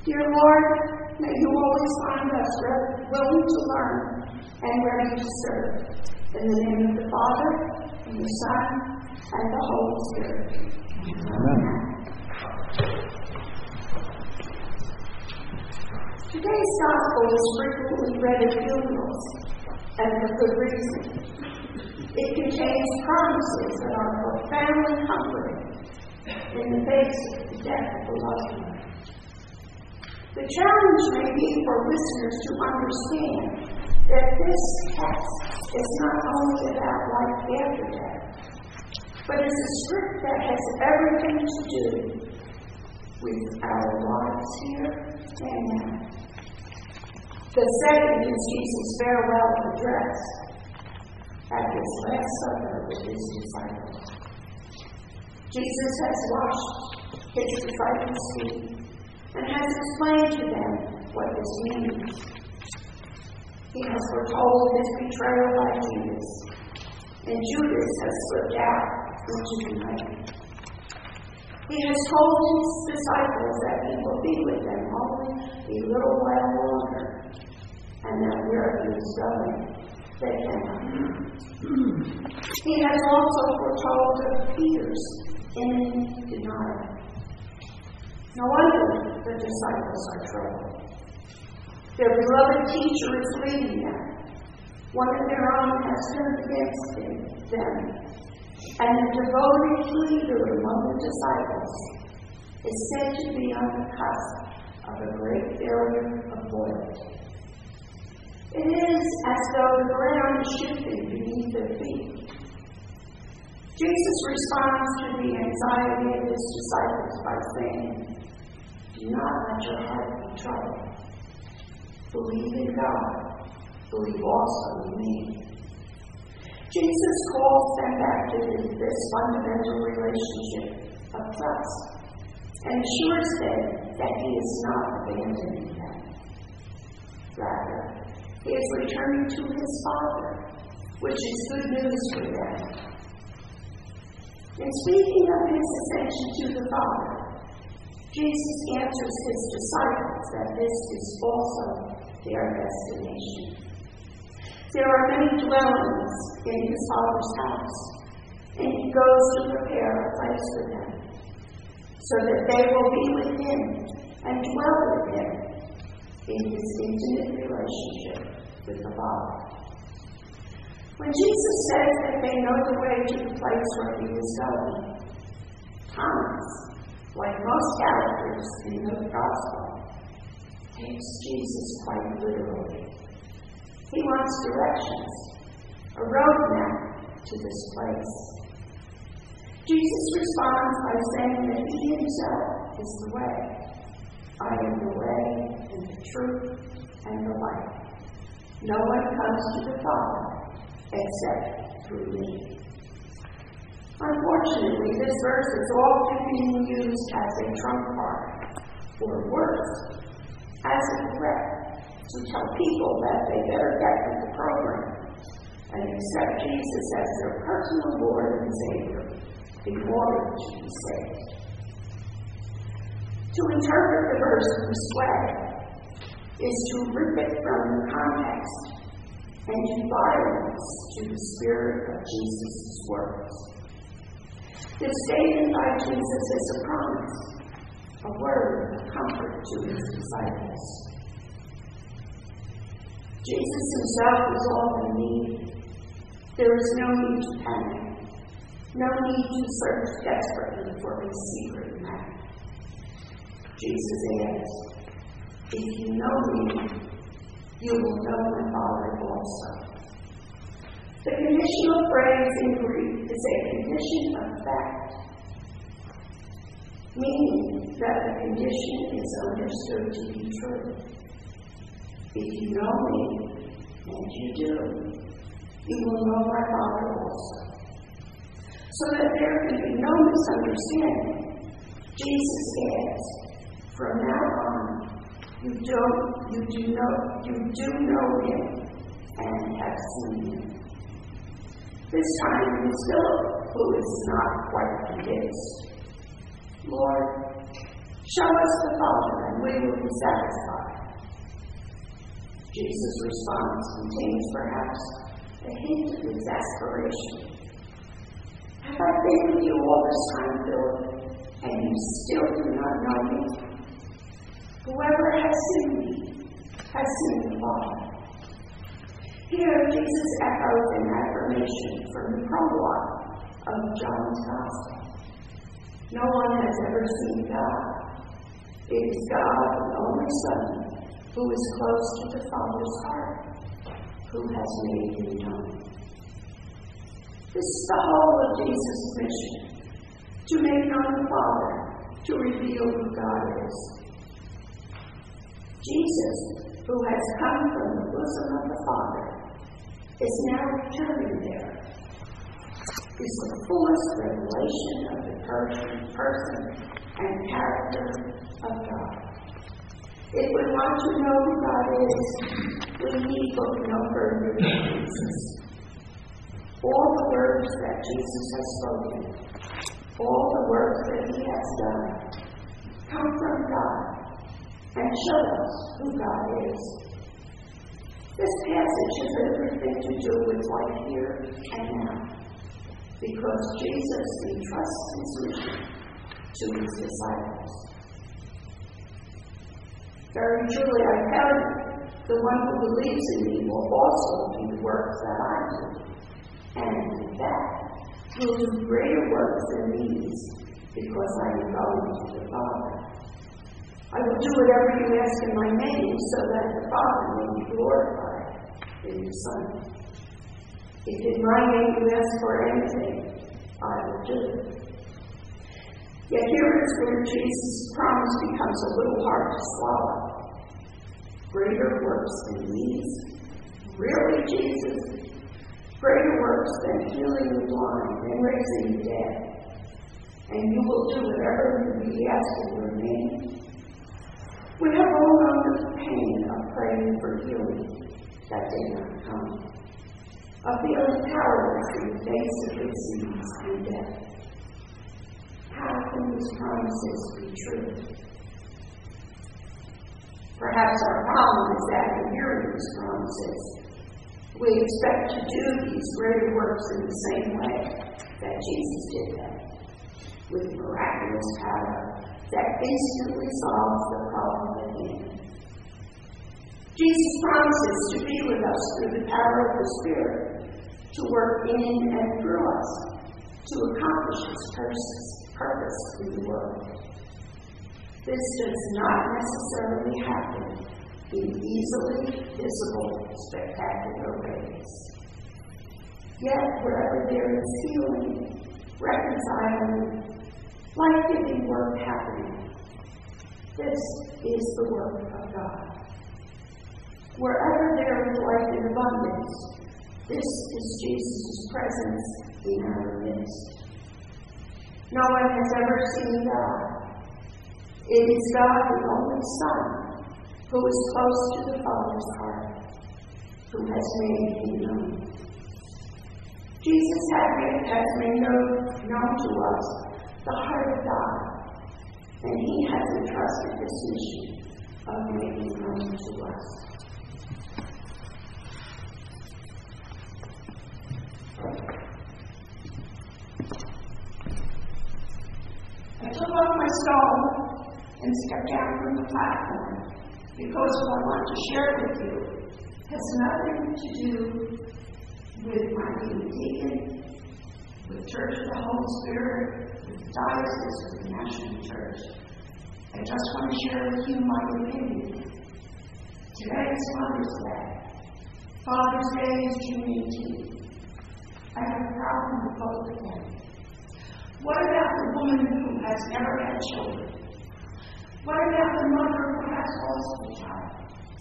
Dear Lord, may you always find us willing to learn and ready to serve. In the name of the Father, and the Son, and the Holy Spirit. Amen. Today's gospel is frequently read at funerals, and for good reason. It contains promises that are profoundly comforting in the face of the death of a loved one. The challenge may be for listeners to understand that this text is not only about life after death, but is a script that has everything to do with our lives here and now. The setting is Jesus' farewell address at his Last Supper with his disciples. Jesus has washed his disciples' feet and has explained to them what this means. He has foretold his betrayal by Judas, and Judas has slipped out into the night. He has told his disciples that he will be with them only a little while longer, and that where he is going, they cannot. He has also foretold of Peter's imminent denial. No wonder the disciples are troubled. Their beloved teacher is leaving them. One of their own has turned against them. And the devoted leader among the disciples is said to be on the cusp of a great failure of loyalty. It is as though the ground is shifting beneath their feet. Jesus responds to the anxiety of his disciples by saying, "Do not let your heart be troubled. Believe in God. Believe also in me." Jesus calls them back to this fundamental relationship of trust and assures them that he is not abandoning them. Rather, he is returning to his Father, which is good news for them. In speaking of his ascension to the Father, Jesus answers his disciples that this is also their destination. There are many dwellings in his Father's house, and he goes to prepare a place for them, so that they will be with him and dwell with him in his intimate relationship with the Father. When Jesus says that they know the way to the place where he is going, Thomas, like most characters in the Gospel, takes Jesus quite literally. He wants directions, a roadmap to this place. Jesus responds by saying that he himself is the way. "I am the way and the truth and the life. No one comes to the Father except through me." Unfortunately, this verse is often being used as a trump card, or worse, as a threat to tell people that they better get with the program and accept Jesus as their personal Lord and Savior in order to be saved. To interpret the verse this way is to rip it from the context and do violence to the spirit of Jesus' words. This statement by Jesus is a promise, a word of comfort to his disciples. Jesus himself is all they need. There is no need to panic, no need to search desperately for a secret map. Jesus adds, "If you know me, you will know my Father also." The conditional phrase in Greek is a condition of fact, meaning that the condition is understood to be true. If you know me, and you do, you will know my Father also. So that there can be no misunderstanding, Jesus adds, "From now on, you do know him and have seen him." This time it is Philip who is not quite convinced. "Lord, show us the Father, and we will be satisfied. Jesus' response contains perhaps a hint of exasperation. Have I been with you all this time, Philip, and you still do not know me? Whoever has seen me has seen the Father. Here, Jesus echoes an affirmation from the prologue of John's Gospel. No one has ever seen God. It is God, the only Son, who is close to the Father's heart, who has made him known. This is the whole of Jesus' mission, to make known the Father, to reveal who God is. Jesus, who has come from the bosom of the Father, is now returning there, is the fullest revelation of the person and character of God. If we want to know who God is, we need look no further than Jesus. All the words that Jesus has spoken, all the works that he has done, come from God and show us who God is. This passage has everything to do with life here and now, because Jesus entrusts his mission to his disciples. Very truly, I tell you, the one who believes in me will also do the works that I do, and in fact, will do greater works than these, because I am going to the Father. I will do whatever you ask in my name, so that the Father may be glorified in the Son. If in my name you ask for anything, I will do it. Yet here is where Jesus' promise becomes a little hard to swallow. Greater works than these? Really, Jesus? Greater works than healing the blind and raising the dead? And you will do whatever we ask in your name? We have all known the pain of praying for healing that did not come, of feeling powerless in the face of disease and death. How can these promises be true? Perhaps our problem is that in hearing these promises, we expect to do these greater works in the same way that Jesus did them, with miraculous power that instantly solves the problem at hand. Jesus promises to be with us through the power of the Spirit, to work in and through us, to accomplish his purpose in the world. This does not necessarily happen in easily visible, spectacular ways. Yet, wherever there is healing, reconciling, life-giving work happening, this is the work of God. Wherever there is life in abundance, this is Jesus' presence in our midst. No one has ever seen God. It is God, the only Son, who is close to the Father's heart, who has made him known. Jesus has made known to us the heart of God, and he has entrusted this mission of making known to us. I took off my stole and stepped down from the platform because what I want to share with you has nothing to do with my being deacon, with Church of the Holy Spirit, with the diocese, with the National Church. I just want to share with you my opinion. Today is Mother's Day. Father's Day is June 18th. I have a problem with both of them. What about the woman who has never had children? What about the mother who has lost a child?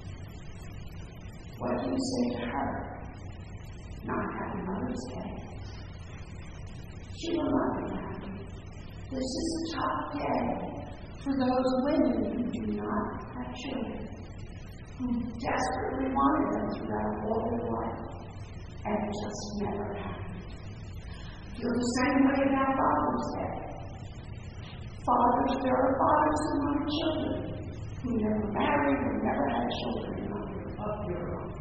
What do you say to her? Not happy Mother's Day. She will not be happy. This is a tough day for those women who do not have children, who desperately wanted them throughout all their life, and it just never happened. Feel the same way about Father's Day. Fathers, there are fathers who want children, who never married, who never had children of your own.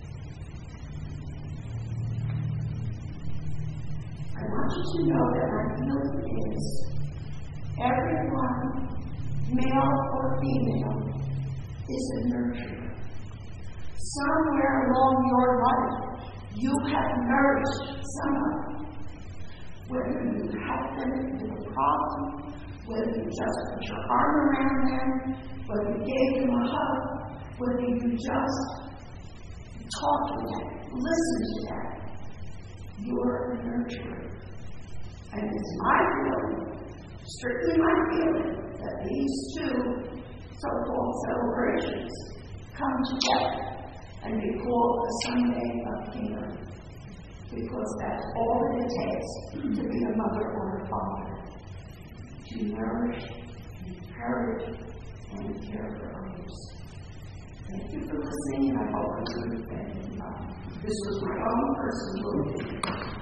I want you to know that our healing is everyone, male or female, is a nurturer. Somewhere along your life, you have nourished someone. Whether you help them with a problem, whether you just put your arm around them, whether you gave them a hug, whether you just talk to them, listen to them, you're a nurturer. And it's my feeling, strictly my feeling, that these two so-called celebrations come together and be called the Sunday of Healing. Because that's all it takes to be a mother or a father. To nourish, encourage, and care for others. Thank you for listening. I hope it's good. This was my own personal